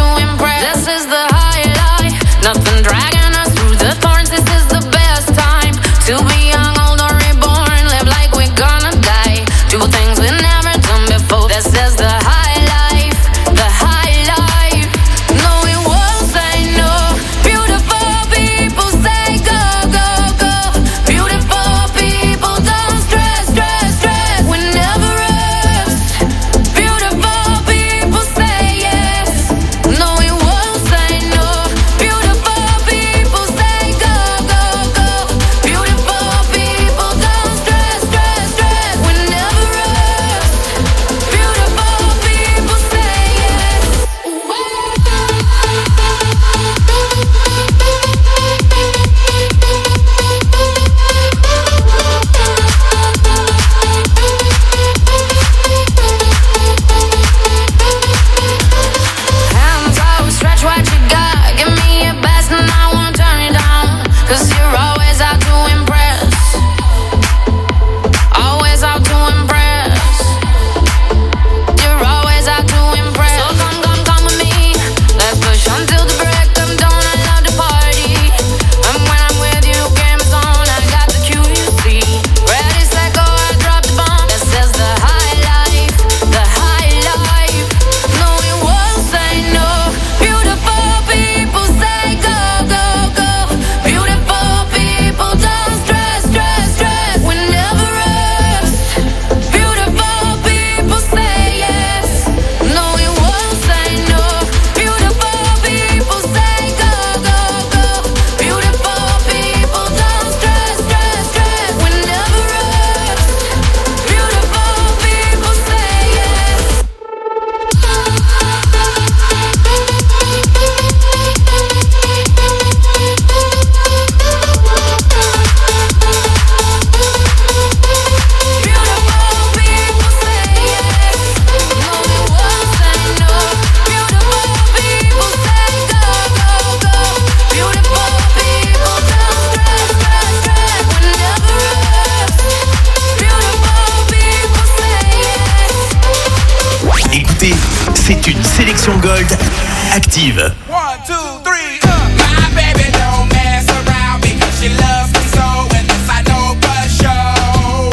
S9: Sélection Gold active.
S2: 1, 2, 3. My baby don't mess around because she loves me so, and this I know for sure.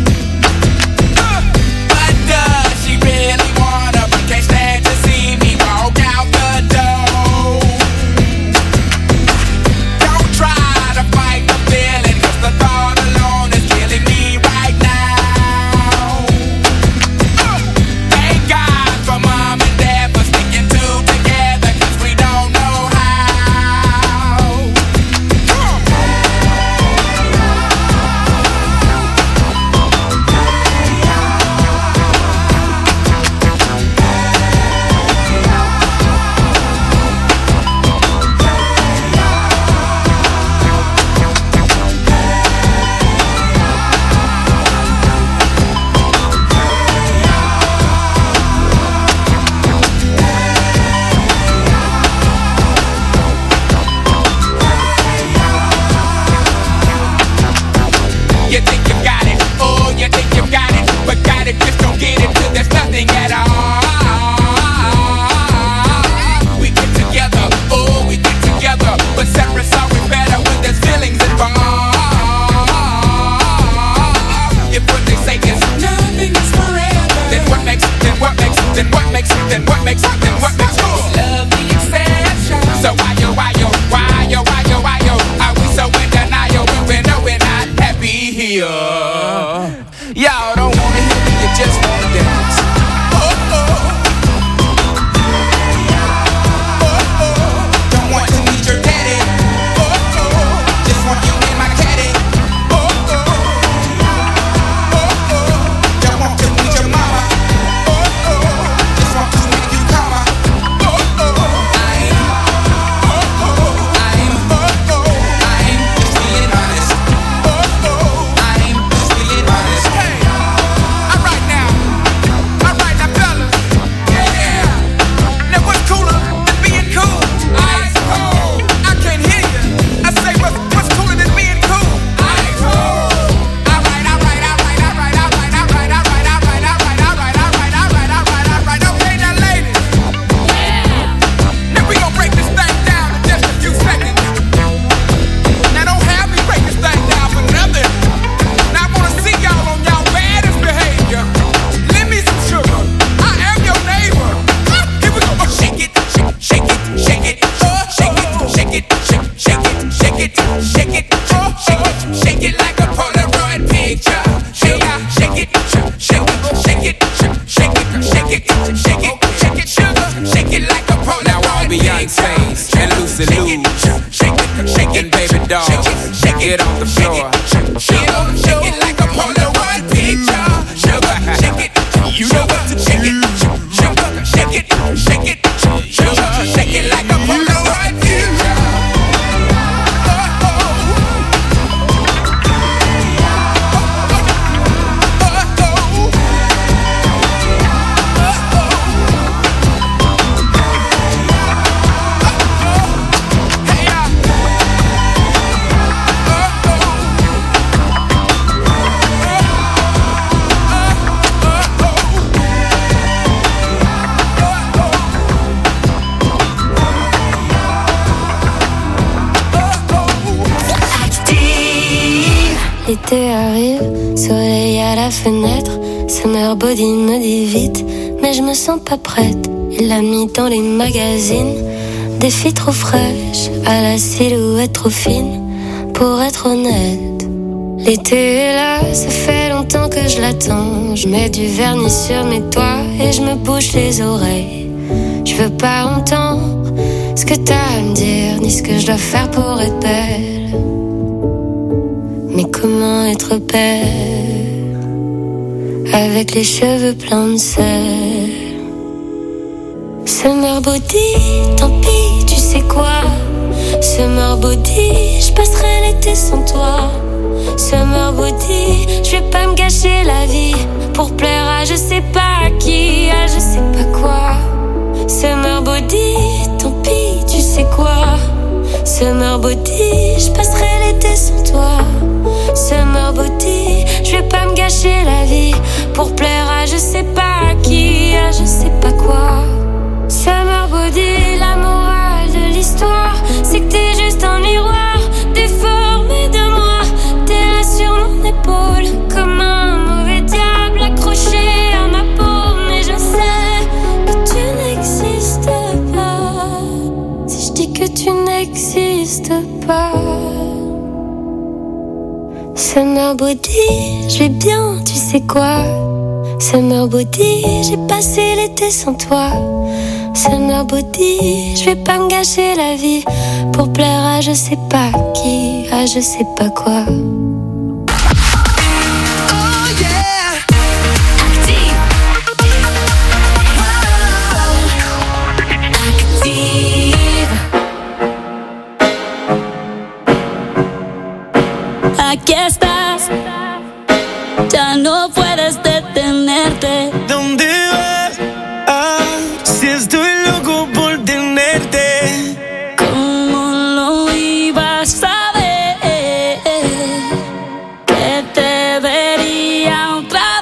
S2: But does she really wanna? But can't stand to see me walk out the door. Don't try to fight the feeling, 'cause the thought alone is killing me right now. Thank God for mom and dad for sticking two together, 'cause we don't know how. You think you got it, oh, you think you got it, but got it, just don't get it till there's nothing at all. We get together, oh, we get together, but separate's always better when there's feelings involved. If what they say is nothing is forever, then what makes love the exception? So why are we so in denial when we know we're not happy here? Y'all don't wanna hear me, you just wanna dance. Don't want to meet your daddy. Just want you in my caddy. Don't want to meet your mama. Just want to make you calmer. I'm just being honest. I'm just being honest. Hey, alright now, fellas. Yeah. Now what's cooler than being cool? Ice cold. I can't hear you. I say what's cooler than being cool? Ice cold. Alright. Okay, now ladies. Now we gon' break this thing down in just a few seconds. Now don't have me break this thing down for nothing. Now I wanna see y'all on y'all baddest behavior. Lend me some sugar. I am your neighbor. Here we go. Shake it, shake it, shake it, shake it, shake it, shake it, shake it, shake it, shake it like a Polaroid picture. Shake it, shake it, shake it, shake it, shake it, shake it, shake it, sugar. Shake it like a Polaroid picture. Now all Beyonce's and Lucy Liu, shake it, baby doll, get off the floor. Shake it like a Polaroid picture. Sugar, shake it, you know what to shake it. Sugar, shake it, sugar, shake it like a Polaroid picture.
S26: L'été arrive, soleil à la fenêtre. Summer body me dit vite, mais je me sens pas prête. Il l'a mis dans les magazines, des filles trop fraîches, à la silhouette trop fine, pour être honnête. L'été est là, ça fait longtemps que je l'attends. Je mets du vernis sur mes doigts et je me bouche les oreilles. Je veux pas entendre ce que t'as à me dire, ni ce que je dois faire pour être belle. Mais comment être belle avec les cheveux pleins de sel? Summer body, tant pis, tu sais quoi? Summer body, je passerai l'été sans toi. Summer body, je vais pas me gâcher la vie pour plaire à je sais pas à qui, à je sais pas quoi. Summer body, tant pis, tu sais quoi? Summer body, je passerai l'été sans toi. Summer body, je vais pas me gâcher la vie pour plaire à je sais pas à qui, à je sais pas quoi.
S3: n'existe pas. Summer body, je vais bien, tu sais quoi. Summer body, j'ai passé l'été sans toi. Summer body, je vais pas me gâcher la vie pour plaire à je sais pas qui, à je sais pas quoi.
S1: Aquí estás, ya no puedes detenerte.
S4: ¿Dónde vas? Ah, si estoy loco por tenerte.
S1: ¿Cómo lo ibas a ver? Que te vería otra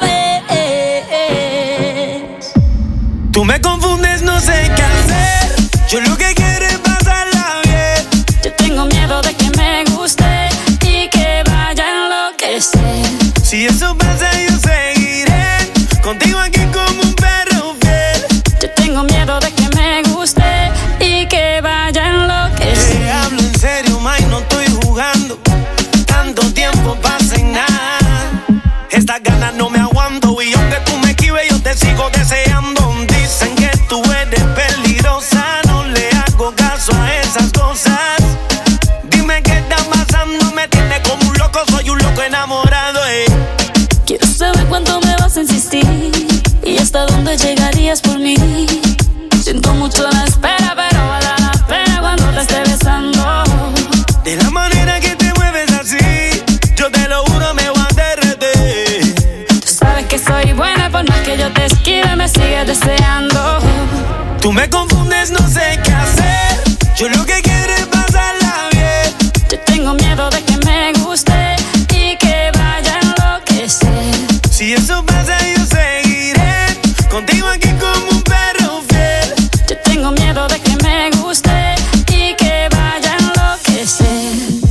S1: vez.
S4: Tú me confundes, no sé qué hacer. Yo lo que quiero es pasarla bien.
S1: Yo tengo miedo de que me guste.
S4: Si eso pasa yo seguiré contigo aquí como un perro fiel.
S1: Yo tengo miedo de que me guste y que vaya a enloquecer.
S4: Te hablo en serio, May, no estoy jugando. Tanto tiempo pasa y nada. Estas ganas no me aguanto y aunque tú me esquives yo te sigo deseando. Dicen que tú eres peligrosa, no le hago caso a esas cosas. Dime qué está pasando, me tiene como un loco, soy un loco enamorado.
S1: Quiero saber cuánto me vas a insistir y hasta dónde llegarías por mí. Siento mucho la espera, pero vale la pena cuando te esté besando.
S4: De la manera que te mueves así, yo te lo juro me voy a derretir.
S1: Tú sabes que soy buena, por más que yo te esquive me sigues deseando.
S4: Tú me confundes, no sé qué hacer. Yo lo que quiero es pasarla bien.
S1: Yo tengo miedo de que me guste y que vaya a enloquecer.
S4: Si eso pasa yo seguiré contigo aquí como un perro fiel.
S1: Yo tengo miedo de que me guste y que vaya a enloquecer.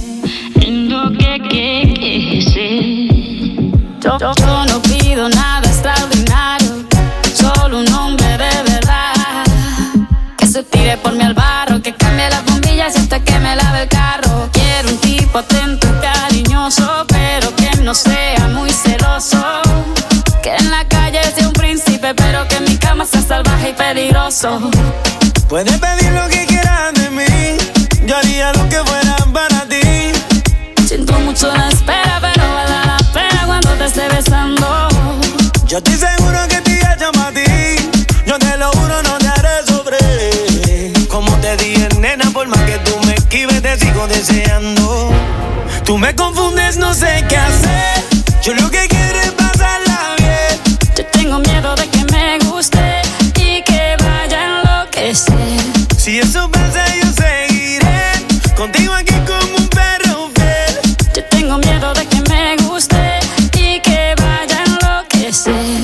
S1: Yo no pido nada extraordinario, solo un hombre de verdad que se tire por mí al barro, que cambie las bombillas hasta que me lave el carro. Quiero un tipo atento y cariñoso, pero que no sea muy celoso. Que en la calle sea un príncipe, pero que en mi cama sea salvaje y peligroso.
S4: Puedes pedir lo que quieras de mí, yo haría lo que fuera para ti.
S1: Siento mucho la espera, pero vale la pena cuando te esté besando.
S4: Yo estoy seguro que te llama a ti, yo te lo juro no te haré sufrir. Como te dije, nena, por más que tú me esquives te sigo deseando. Tú me confundes, no sé qué hacer. Yo lo que quiero es pasarla bien.
S1: Yo tengo miedo de que me guste y que vaya a enloquecer.
S4: Si eso pasa yo seguiré contigo aquí como un perro fiel.
S1: Yo tengo miedo de que me guste y que vaya a enloquecer.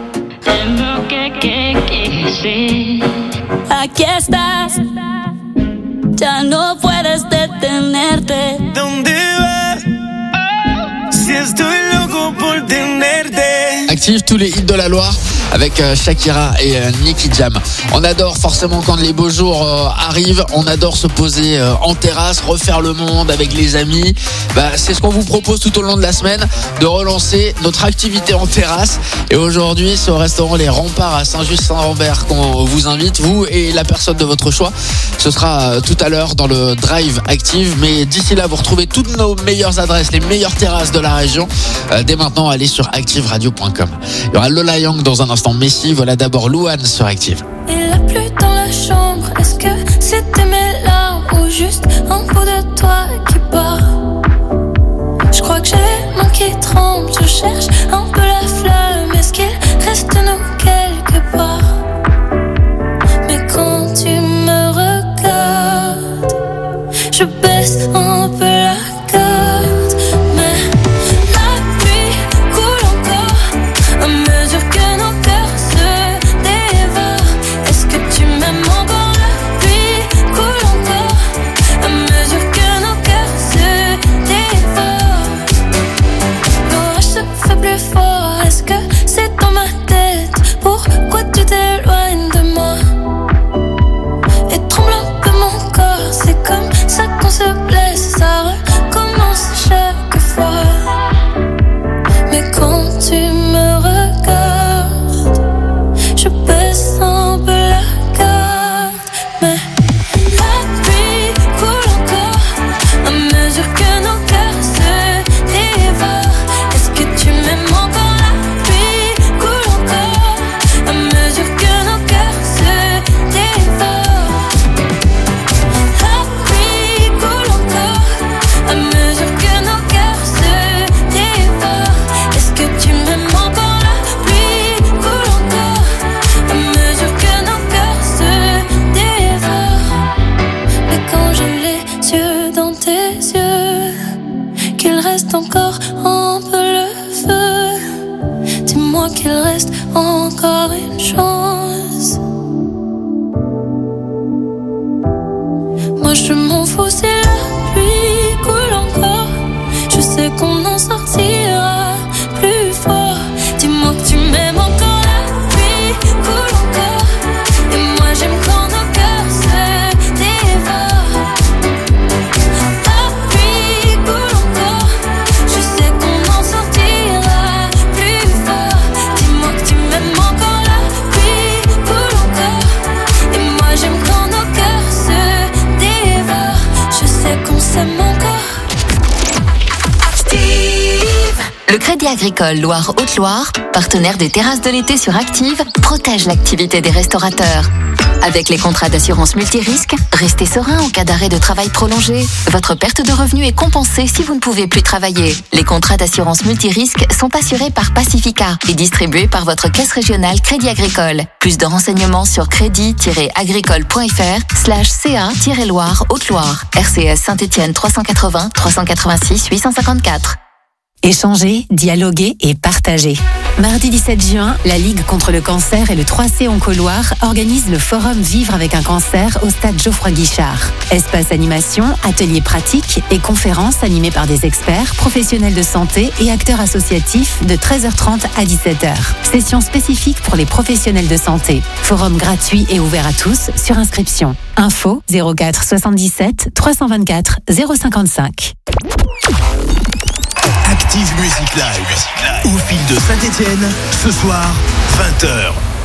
S1: Aquí estás, ya no puedes detenerte.
S4: ¿Dónde vas? Si estoy loco por tenerte.
S5: Active tous les hits de la Loire avec Shakira et Nicky Jam. On adore forcément quand les beaux jours arrivent, on adore se poser en terrasse, refaire le monde avec les amis. C'est ce qu'on vous propose tout au long de la semaine, de relancer notre activité en terrasse. Et aujourd'hui, c'est au restaurant Les Remparts à Saint-Just-Saint-Rambert qu'on vous invite, vous et la personne de votre choix. Ce sera tout à l'heure dans le Drive Active. Mais d'ici là, vous retrouvez toutes nos meilleures adresses, les meilleures terrasses de la région. Dès maintenant, allez sur activeradio.com. Il y aura Lola Young dans un instant. Messi, voilà d'abord Louane sur Active.
S3: Il a plu dans la chambre, est-ce que c'était mes larmes ou juste un bout de toi qui part? Je crois que j'ai les mains qui tremblent, je cherche un peu la flamme, est-ce qu'il reste nous quelque part? Mais quand tu me regardes, je baisse un peu la garde, mais la pluie coule encore à mesure que nos cœurs se dévorent. Est-ce que tu m'aimes encore? La pluie coule encore à mesure que nos cœurs se dévorent. L'orage se fait plus fort. Est-ce que c'est dans ma tête? Pourquoi tu t'éloignes de moi? Et tremble un peu mon corps, c'est comme ça qu'il reste encore une chance. Moi je m'en fous si la pluie coule encore. Je sais qu'on en sortira plus fort. Dis-moi que tu m'aimes encore, la pluie coule encore. Et moi j'aime quand nos cœurs se dévorent. La pluie coule encore. Je sais qu'on en sortira plus fort. Dis-moi que tu m'aimes encore, la pluie coule encore. Et moi j'aime quand nos cœurs se dévorent. Je sais qu'on s'aime encore.
S13: Le Crédit Agricole Loire-Haute-Loire, partenaire des terrasses de l'été sur Active, protège l'activité des restaurateurs. Avec les contrats d'assurance multirisque, restez serein en cas d'arrêt de travail prolongé. Votre perte de revenus est compensée si vous ne pouvez plus travailler. Les contrats d'assurance multirisque sont assurés par Pacifica et distribués par votre caisse régionale Crédit Agricole. Plus de renseignements sur crédit-agricole.fr/ca-Loire-Haute-Loire. RCS Saint-Étienne 380 386 854.
S18: Échanger, dialoguer et partager. Mardi 17 juin, la Ligue contre le cancer et le 3C Onco-Loire organisent le forum Vivre avec un cancer au stade Geoffroy Guichard. Espace animation, ateliers pratiques et conférences animées par des experts, professionnels de santé et acteurs associatifs de 13h30 à 17h. Session spécifique pour les professionnels de santé. Forum gratuit et ouvert à tous sur inscription. Info 04 77 324 055.
S9: Active Music Live. Au fil de Saint-Étienne, ce soir, 20h.